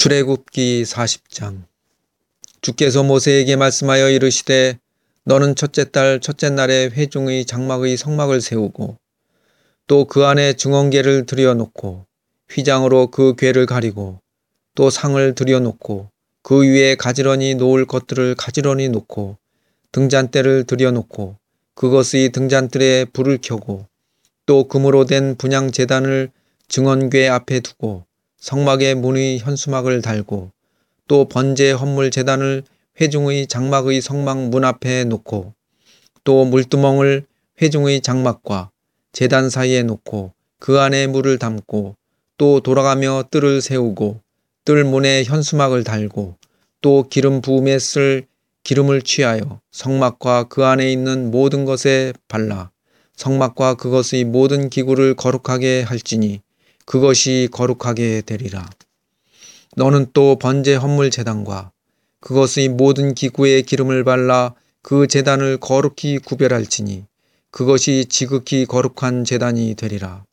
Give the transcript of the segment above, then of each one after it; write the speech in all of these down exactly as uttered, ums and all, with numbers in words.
출애굽기 사십 장. 주께서 모세에게 말씀하여 이르시되 너는 첫째 달 첫째 날에 회중의 장막의 성막을 세우고 또 그 안에 증언궤를 들여놓고 휘장으로 그 궤를 가리고 또 상을 들여놓고 그 위에 가지런히 놓을 것들을 가지런히 놓고 등잔대를 들여놓고 그것의 등잔들에 불을 켜고 또 금으로 된 분향 제단을 증언궤 앞에 두고 성막에 문의 현수막을 달고 또 번제 헌물 제단을 회중의 장막의 성막 문 앞에 놓고 또 물두멍을 회중의 장막과 제단 사이에 놓고 그 안에 물을 담고 또 돌아가며 뜰을 세우고 뜰 문에 현수막을 달고 또 기름 부음에 쓸 기름을 취하여 성막과 그 안에 있는 모든 것에 발라 성막과 그것의 모든 기구를 거룩하게 할지니 그것이 거룩하게 되리라. 너는 또 번제 헌물 제단과 그것의 모든 기구에 기름을 발라 그 제단을 거룩히 구별할지니 그것이 지극히 거룩한 제단이 되리라.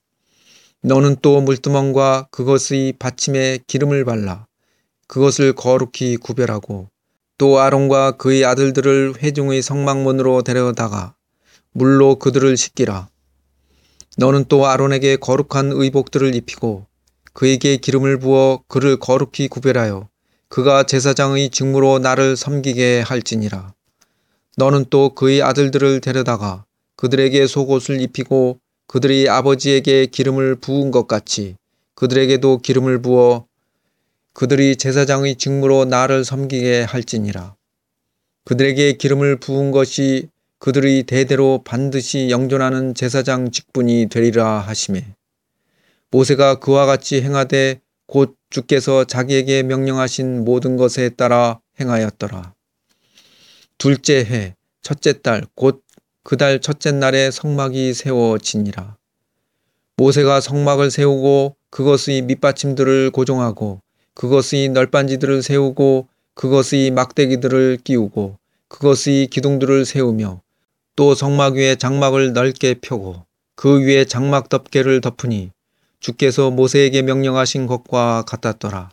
너는 또 물두멍과 그것의 받침에 기름을 발라 그것을 거룩히 구별하고 또 아론과 그의 아들들을 회중의 성막문으로 데려다가 물로 그들을 씻기라. 너는 또 아론에게 거룩한 의복들을 입히고 그에게 기름을 부어 그를 거룩히 구별하여 그가 제사장의 직무로 나를 섬기게 할지니라. 너는 또 그의 아들들을 데려다가 그들에게 속옷을 입히고 그들의 아버지에게 기름을 부은 것 같이 그들에게도 기름을 부어 그들이 제사장의 직무로 나를 섬기게 할지니라. 그들에게 기름을 부은 것이 그들의 대대로 반드시 영존하는 제사장 직분이 되리라 하시매 모세가 그와 같이 행하되 곧 주께서 자기에게 명령하신 모든 것에 따라 행하였더라. 둘째 해 첫째 달 곧 그 달 첫째 날에 성막이 세워지니라. 모세가 성막을 세우고 그것의 밑받침들을 고정하고 그것의 널빤지들을 세우고 그것의 막대기들을 끼우고 그것의 기둥들을 세우며 또 성막 위에 장막을 넓게 펴고 그 위에 장막 덮개를 덮으니 주께서 모세에게 명령하신 것과 같았더라.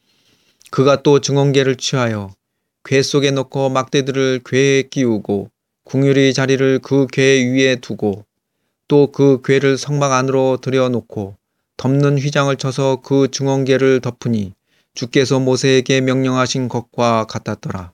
그가 또 증언궤를 취하여 궤 속에 넣고 막대들을 궤에 끼우고 궁율의 자리를 그 궤 위에 두고 또 그 궤를 성막 안으로 들여놓고 덮는 휘장을 쳐서 그 증언궤를 덮으니 주께서 모세에게 명령하신 것과 같았더라.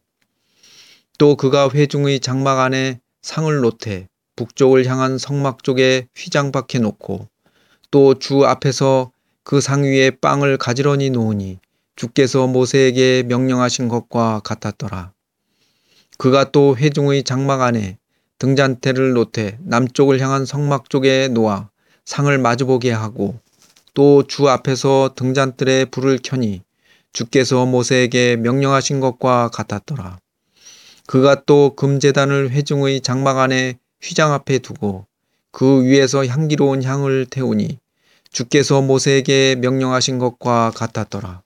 또 그가 회중의 장막 안에 상을 놓되 북쪽을 향한 성막 쪽에 휘장 밖에 놓고 또 주 앞에서 그 상 위에 빵을 가지런히 놓으니 주께서 모세에게 명령하신 것과 같았더라. 그가 또 회중의 장막 안에 등잔대를 놓되 남쪽을 향한 성막 쪽에 놓아 상을 마주보게 하고 또 주 앞에서 등잔들에 불을 켜니 주께서 모세에게 명령하신 것과 같았더라. 그가 또 금제단을 회중의 장막 안에 휘장 앞에 두고 그 위에서 향기로운 향을 태우니 주께서 모세에게 명령하신 것과 같았더라.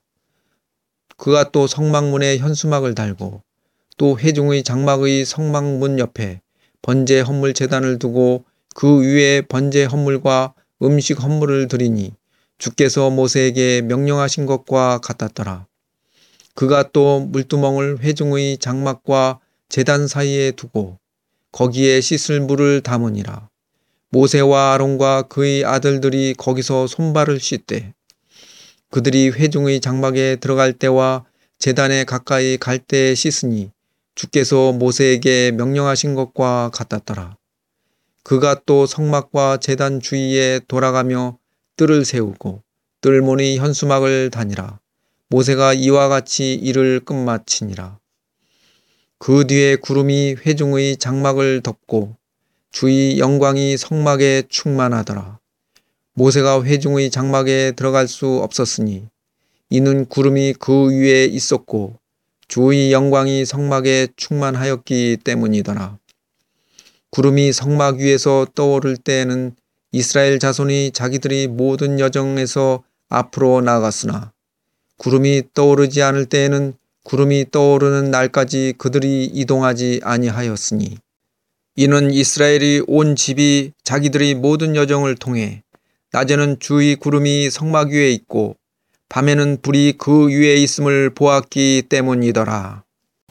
그가 또 성막문에 현수막을 달고 또 회중의 장막의 성막문 옆에 번제 헌물 제단을 두고 그 위에 번제 헌물과 음식 헌물을 드리니 주께서 모세에게 명령하신 것과 같았더라. 그가 또 물두멍을 회중의 장막과 제단 사이에 두고 거기에 씻을 물을 담으니라. 모세와 아론과 그의 아들들이 거기서 손발을 씻되 그들이 회중의 장막에 들어갈 때와 제단에 가까이 갈 때에 씻으니 주께서 모세에게 명령하신 것과 같았더라. 그가 또 성막과 제단 주위에 돌아가며 뜰을 세우고 뜰문의 현수막을 다니라. 모세가 이와 같이 일을 끝마치니라. 그 뒤에 구름이 회중의 장막을 덮고 주의 영광이 성막에 충만하더라. 모세가 회중의 장막에 들어갈 수 없었으니 이는 구름이 그 위에 있었고 주의 영광이 성막에 충만하였기 때문이더라. 구름이 성막 위에서 떠오를 때에는 이스라엘 자손이 자기들이 모든 여정에서 앞으로 나아갔으나 구름이 떠오르지 않을 때에는 구름이 떠오르는 날까지 그들이 이동하지 아니하였으니 이는 이스라엘이 온 집이 자기들의 모든 여정을 통해 낮에는 주의 구름이 성막 위에 있고 밤에는 불이 그 위에 있음을 보았기 때문이더라.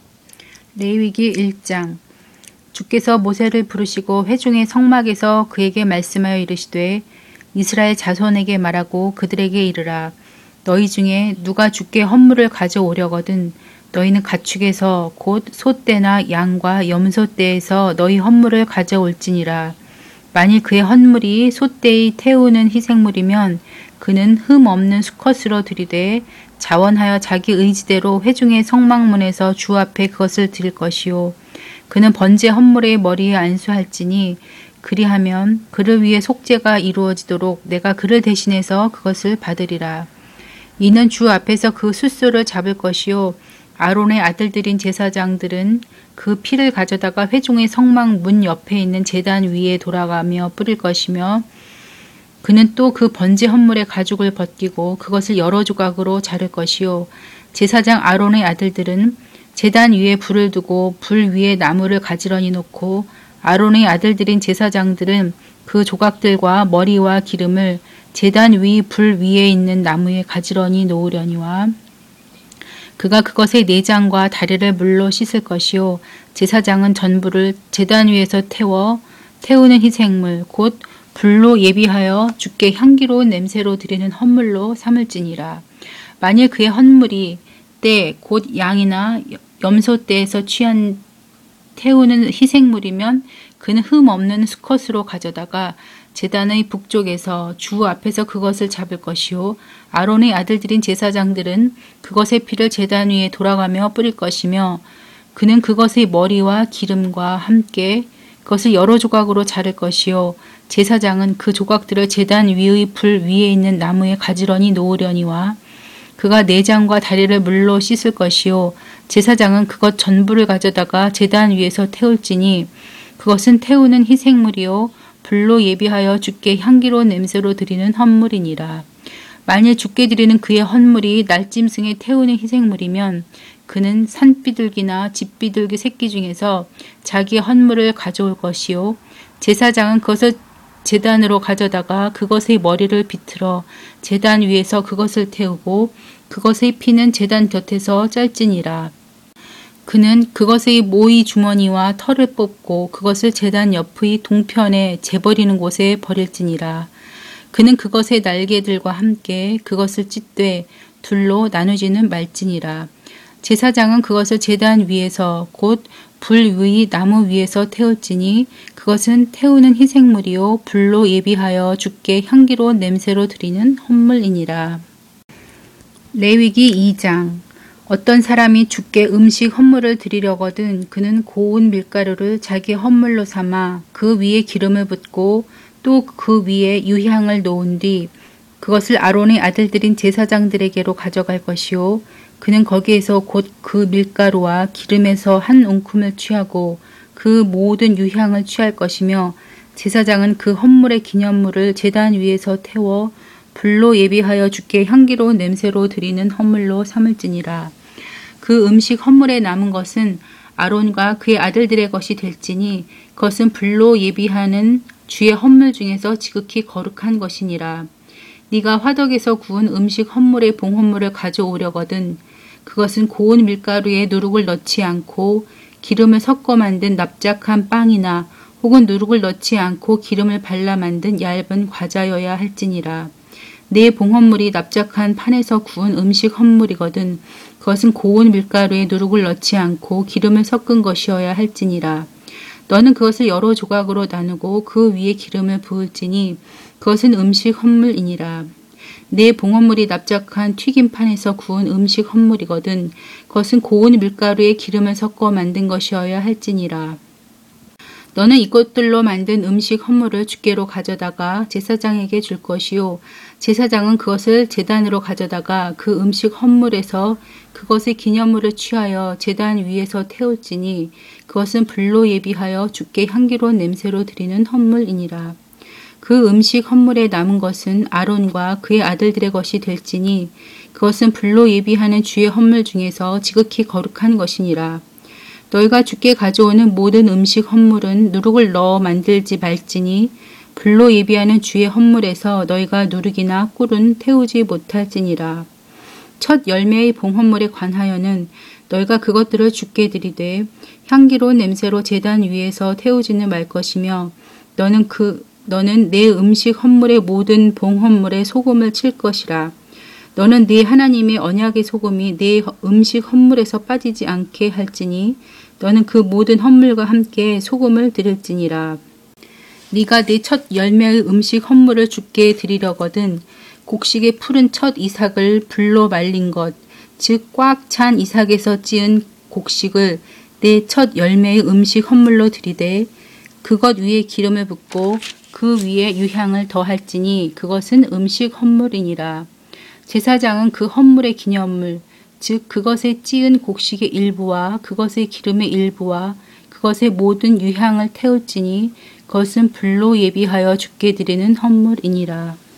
레위기 일 장. 주께서 모세를 부르시고 회중의 성막에서 그에게 말씀하여 이르시되 이스라엘 자손에게 말하고 그들에게 이르라. 너희 중에 누가 주께 헌물을 가져오려거든 너희는 가축에서 곧 소떼나 양과 염소떼에서 너희 헌물을 가져올지니라. 만일 그의 헌물이 소떼의 태우는 희생물이면 그는 흠 없는 수컷으로 들이되 자원하여 자기 의지대로 회중의 성막문에서 주 앞에 그것을 드릴 것이요. 그는 번제 헌물의 머리에 안수할지니 그리하면 그를 위해 속죄가 이루어지도록 내가 그를 대신해서 그것을 받으리라. 이는 주 앞에서 그 숫소를 잡을 것이요. 아론의 아들들인 제사장들은 그 피를 가져다가 회중의 성막 문 옆에 있는 제단 위에 돌아가며 뿌릴 것이며 그는 또 그 번제 헌물의 가죽을 벗기고 그것을 여러 조각으로 자를 것이요. 제사장 아론의 아들들은 제단 위에 불을 두고 불 위에 나무를 가지런히 놓고 아론의 아들들인 제사장들은 그 조각들과 머리와 기름을 제단 위 불 위에 있는 나무에 가지런히 놓으려니와 그가 그것의 내장과 다리를 물로 씻을 것이요. 제사장은 전부를 제단 위에서 태워 태우는 희생물 곧 불로 예비하여 주께 향기로운 냄새로 드리는 헌물로 삼을지니라. 만일 그의 헌물이 때 곧 양이나 염소떼에서 취한 태우는 희생물이면 그는 흠 없는 수컷으로 가져다가 제단의 북쪽에서 주 앞에서 그것을 잡을 것이요. 아론의 아들들인 제사장들은 그것의 피를 제단 위에 돌아가며 뿌릴 것이며 그는 그것의 머리와 기름과 함께 그것을 여러 조각으로 자를 것이요. 제사장은 그 조각들을 제단 위의 불 위에 있는 나무에 가지런히 놓으려니와 그가 내장과 다리를 물로 씻을 것이요. 제사장은 그것 전부를 가져다가 제단 위에서 태울지니 그것은 태우는 희생물이요. 불로 예비하여 주께 향기로운 냄새로 드리는 헌물이니라. 만일 주께 드리는 그의 헌물이 날짐승에 태우는 희생물이면 그는 산비둘기나 집비둘기 새끼 중에서 자기의 헌물을 가져올 것이요. 제사장은 그것을 제단으로 가져다가 그것의 머리를 비틀어 제단 위에서 그것을 태우고 그것의 피는 제단 곁에서 짤지니라. 그는 그것의 모이 주머니와 털을 뽑고 그것을 제단 옆의 동편에 재버리는 곳에 버릴지니라. 그는 그것의 날개들과 함께 그것을 찢되 둘로 나누지는 말지니라. 제사장은 그것을 제단 위에서 곧 불 위의 나무 위에서 태울지니 그것은 태우는 희생물이요 불로 예비하여 주께 향기로운 냄새로 드리는 헌물이니라. 레위기 이 장. 어떤 사람이 주께 음식 헌물을 드리려거든 그는 고운 밀가루를 자기 헌물로 삼아 그 위에 기름을 붓고 또 그 위에 유향을 놓은 뒤 그것을 아론의 아들들인 제사장들에게로 가져갈 것이요. 그는 거기에서 곧 그 밀가루와 기름에서 한 움큼을 취하고 그 모든 유향을 취할 것이며 제사장은 그 헌물의 기념물을 제단 위에서 태워 불로 예비하여 주께 향기로운 냄새로 드리는 헌물로 삼을지니라. 그 음식 헌물에 남은 것은 아론과 그의 아들들의 것이 될지니 그것은 불로 예비하는 주의 헌물 중에서 지극히 거룩한 것이니라. 네가 화덕에서 구운 음식 헌물의 봉헌물을 가져오려거든 그것은 고운 밀가루에 누룩을 넣지 않고 기름을 섞어 만든 납작한 빵이나 혹은 누룩을 넣지 않고 기름을 발라 만든 얇은 과자여야 할지니라. 내 봉헌물이 납작한 판에서 구운 음식 헌물이거든 그것은 고운 밀가루에 누룩을 넣지 않고 기름을 섞은 것이어야 할지니라. 너는 그것을 여러 조각으로 나누고 그 위에 기름을 부을지니 그것은 음식 헌물이니라. 내 봉헌물이 납작한 튀김판에서 구운 음식 헌물이거든 그것은 고운 밀가루에 기름을 섞어 만든 것이어야 할지니라. 너는 이것들로 만든 음식 헌물을 주께로 가져다가 제사장에게 줄 것이요. 제사장은 그것을 제단으로 가져다가 그 음식 헌물에서 그것의 기념물을 취하여 제단 위에서 태울지니 그것은 불로 예비하여 주께 향기로운 냄새로 드리는 헌물이니라. 그 음식 헌물에 남은 것은 아론과 그의 아들들의 것이 될지니 그것은 불로 예비하는 주의 헌물 중에서 지극히 거룩한 것이니라. 너희가 주께 가져오는 모든 음식 헌물은 누룩을 넣어 만들지 말지니 불로 예비하는 주의 헌물에서 너희가 누룩이나 꿀은 태우지 못할지니라. 첫 열매의 봉헌물에 관하여는 너희가 그것들을 주께 드리되 향기로운 냄새로 제단 위에서 태우지는 말 것이며 너는 그 너는 내 음식 헌물의 모든 봉헌물에 소금을 칠 것이라. 너는 네 하나님의 언약의 소금이 네 음식 헌물에서 빠지지 않게 할지니 너는 그 모든 헌물과 함께 소금을 드릴지니라. 네가 네 첫 열매의 음식 헌물을 주께 드리려거든 곡식에 푸른 첫 이삭을 불로 말린 것, 즉 꽉 찬 이삭에서 찌은 곡식을 내 첫 열매의 음식 헌물로 드리되 그것 위에 기름을 붓고 그 위에 유향을 더할지니 그것은 음식 헌물이니라. 제사장은 그 헌물의 기념물, 즉 그것에 찌은 곡식의 일부와 그것의 기름의 일부와 그것의 모든 유향을 태울지니 그것은 불로 예비하여 주께 드리는 헌물이니라.